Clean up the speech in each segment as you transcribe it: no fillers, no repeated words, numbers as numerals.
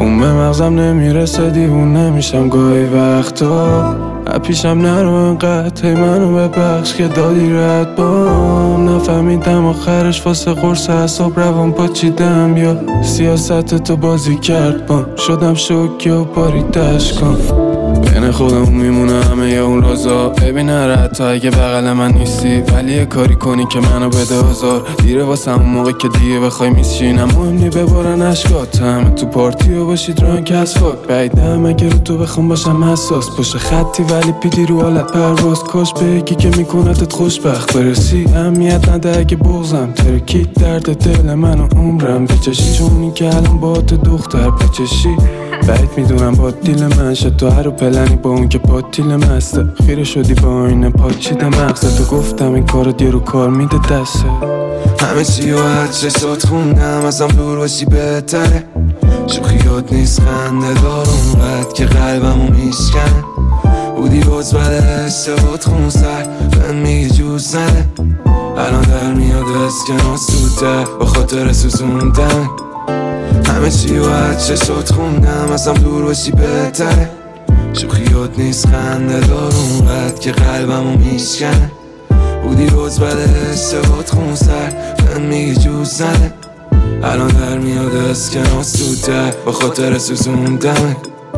خون به مغزم نمیرسه دیوونه میشم گاهی وقتا پیشم نرو انقدر هی منو ببخش که دادی رد بام نفهمیدم آخرش واسه قرص حساب روان پاچیدم یا سیاست تو بازی کرد بام شدم شوکی و باریدش کن بین خودمون میمونه همه یا اون رازا ببین هر حتی اگه بغل من نیستی ولی یه کاری کنی که منو بده آزار دیره واسه همون موقع که دیگه بخوای میشینم مهم نی ببارن اشکات همه تو پارتی و باشید رانک از فاک بعیدم اگه رو تو بخوام باشم حساس پشت خطی ولی پیدی رو حالت پرواز کاش بگی که میکنتت خوشبخت برسی اهمیت نده اگه بغزم ترکید درد دل منو عمرم بچشی چونی که الان با دختر بچشی بعید میدونم با دیل من شد تو هر رو پلنی با اون که با دیل مسته خیره شدی با اینه پاچیده مغزتو گفتم این کارو دیر رو کار میده دسته همه چی و هر چشات خوندم ازم دور باشی بهتره شوخیات نیست خنده دار اونقدر که قلبمو میشکنه بودی باز بده اشتبات خون سر بهم میگه جوز نده الان در میاد اسکناس سوته با خاطر سوزوندن همه چی و هر چشات خوندم ازم دور باشی بهتره شوخیات نیست خنده دار اونقدر که قلبمو میشکنه بودی باز بده اشتبات خون سر بهم میگه جوز نده الان در میاد اسکناس سوته با خاطر سوزوندن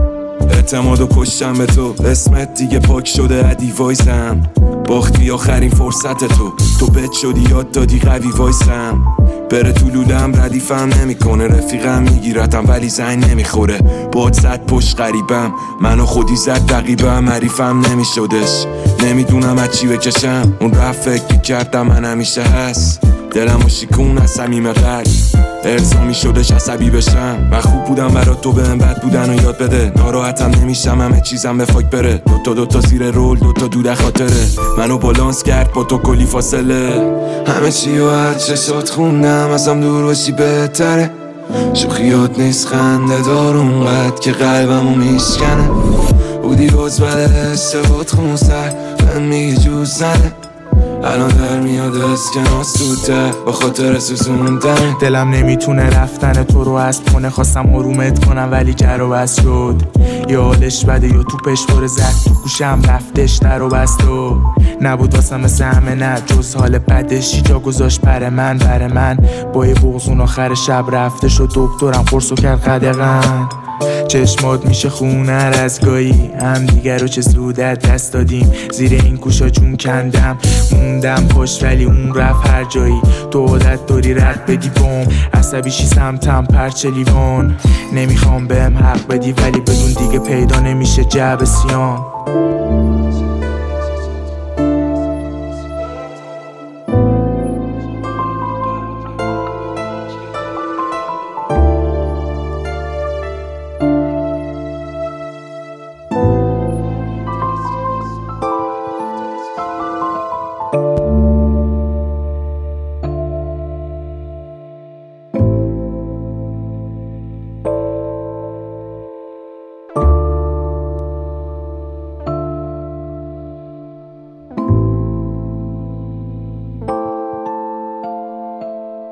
اعتماد و کشتم به تو اسمت دیگه پاک شده ادی وایسم باختی آخرین فرصت تو بد شدی یاد دادی قوی وایسم بره تو لولم ردیفم نمیکنه رفیقم میگیرتم ولی زنگ نمیخوره باد زد پشت غریبم منو خودی زد دقیبم حریفم نمیشدش نمیدونم از چی بکشم اون رفت فکر کردم من همیشه هست دلمو شیکون از صمیم قلب ارزامی شدش عصبی بشم من خوب بودم برات تو بهم بد بودن و یاد بده ناراحتم نمیشم همه چیزم به فاک بره دوتا زیر رول دوتا دود خاطره منو بالانس کرد با تو کلی فاصله همه چی و هر چشات خوندم ازم دور باشی بهتره شوخیات نیست خنده دار اونقدر که قلبمو میشکنه بودی باز بده اشتبات خون سر بهم میگه جوز نده الان در میاد اسکناس سوته با خاطر سوزوندن دلم نمیتونه رفتن تو رو حذف کنه خواستم حرومت کنم ولی جر و بس شد یا حالش بده یا توپش پر زد تو گوشم رفتش در و بست و نبود واسم مثل همه نه جز حال بدشی جا گذاشت بر من با یه بغزون آخر شب رفته شد دکترم قرصو کرد قدغن چشمات میشه خونه رزگاهی هم دیگر رو چه زودت دست دادیم زیر این کوشا جون کندم موندم پشت ولی اون رفت هر جایی تو عادت داری رد بدی بوم عصبیشی سمتم پرچه لیوان نمیخوام بهم حق بدی ولی بدون دیگه پیدا نمیشه جعب سیام